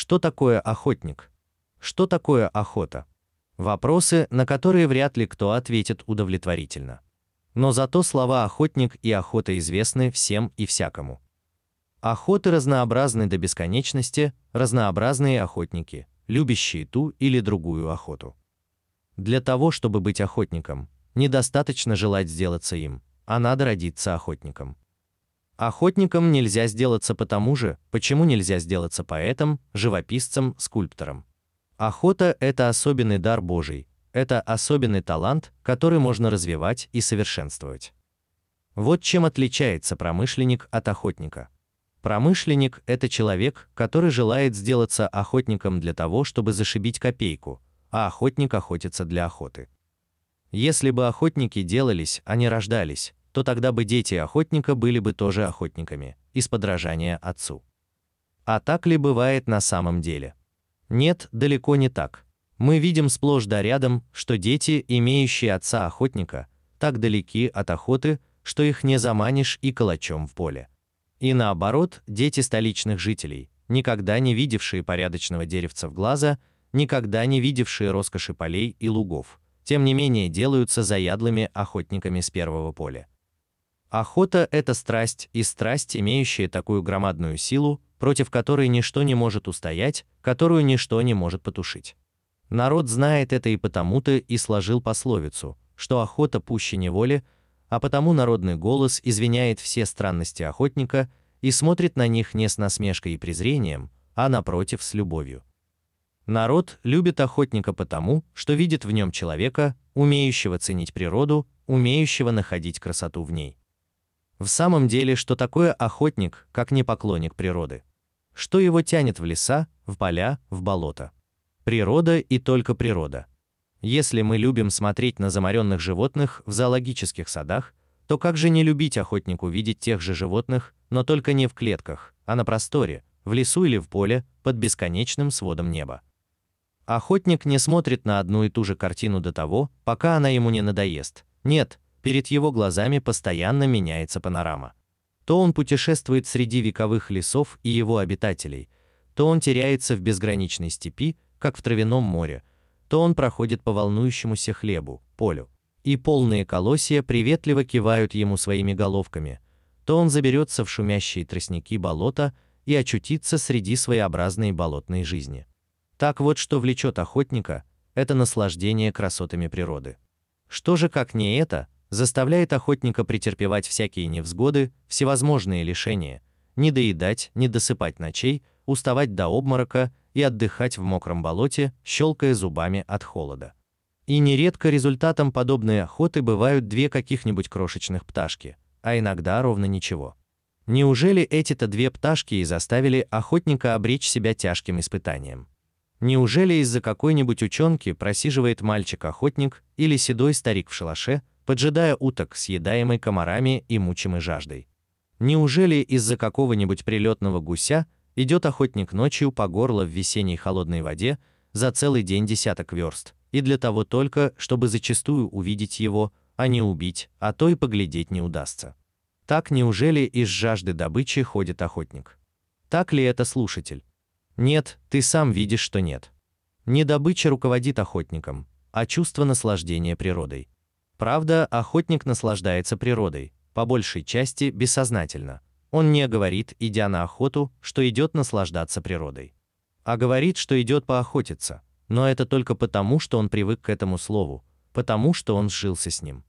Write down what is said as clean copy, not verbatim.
Что такое охотник? Что такое охота? Вопросы, на которые вряд ли кто ответит удовлетворительно. Но зато слова охотник и охота известны всем и всякому. Охоты разнообразны до бесконечности, разнообразные охотники, любящие ту или другую охоту. Для того, чтобы быть охотником, недостаточно желать сделаться им, а надо родиться охотником. Охотником нельзя сделаться потому же, почему нельзя сделаться поэтом, живописцем, скульптором. Охота – это особенный дар Божий, это особенный талант, который можно развивать и совершенствовать. Вот чем отличается промышленник от охотника. Промышленник – это человек, который желает сделаться охотником для того, чтобы зашибить копейку, а охотник охотится для охоты. Если бы охотники делались, а не рождались, то тогда бы дети охотника были бы тоже охотниками, из подражания отцу. А так ли бывает на самом деле? Нет, далеко не так. Мы видим сплошь да рядом, что дети, имеющие отца охотника, так далеки от охоты, что их не заманишь и калачом в поле. И наоборот, дети столичных жителей, никогда не видевшие порядочного деревца в глаза, никогда не видевшие роскоши полей и лугов, тем не менее делаются заядлыми охотниками с первого поля. Охота – это страсть, и страсть, имеющая такую громадную силу, против которой ничто не может устоять, которую ничто не может потушить. Народ знает это и потому-то и сложил пословицу, что охота пуще неволи, а потому народный голос извиняет все странности охотника и смотрит на них не с насмешкой и презрением, а напротив с любовью. Народ любит охотника потому, что видит в нем человека, умеющего ценить природу, умеющего находить красоту в ней. В самом деле, что такое охотник, как не поклонник природы? Что его тянет в леса, в поля, в болота? Природа и только природа. Если мы любим смотреть на заморенных животных в зоологических садах, то как же не любить охотнику видеть тех же животных, но только не в клетках, а на просторе, в лесу или в поле, под бесконечным сводом неба. Охотник не смотрит на одну и ту же картину до того, пока она ему не надоест. Нет, перед его глазами постоянно меняется панорама. То он путешествует среди вековых лесов и его обитателей, то он теряется в безграничной степи, как в травяном море, то он проходит по волнующемуся хлебу, полю, и полные колосья приветливо кивают ему своими головками, то он заберется в шумящие тростники болота и очутится среди своеобразной болотной жизни. Так вот, что влечет охотника – это наслаждение красотами природы. Что же, как не это, заставляет охотника претерпевать всякие невзгоды, всевозможные лишения, не доедать, не досыпать ночей, уставать до обморока и отдыхать в мокром болоте, щелкая зубами от холода. И нередко результатом подобной охоты бывают две каких-нибудь крошечных пташки, а иногда ровно ничего. Неужели эти-то две пташки и заставили охотника обречь себя тяжким испытанием? Неужели из-за какой-нибудь ученки просиживает мальчик-охотник или седой старик в шалаше, поджидая уток, съедаемой комарами и мучимой жаждой? Неужели из-за какого-нибудь прилетного гуся идет охотник ночью по горло в весенней холодной воде за целый день десяток верст, и для того только, чтобы зачастую увидеть его, а не убить, а то и поглядеть не удастся? Так неужели из жажды добычи ходит охотник? Так ли это, слушатель? Нет, ты сам видишь, что нет. Не добыча руководит охотником, а чувство наслаждения природой. Правда, охотник наслаждается природой, по большей части бессознательно. Он не говорит, идя на охоту, что идет наслаждаться природой, а говорит, что идет поохотиться, но это только потому, что он привык к этому слову, потому что он сжился с ним.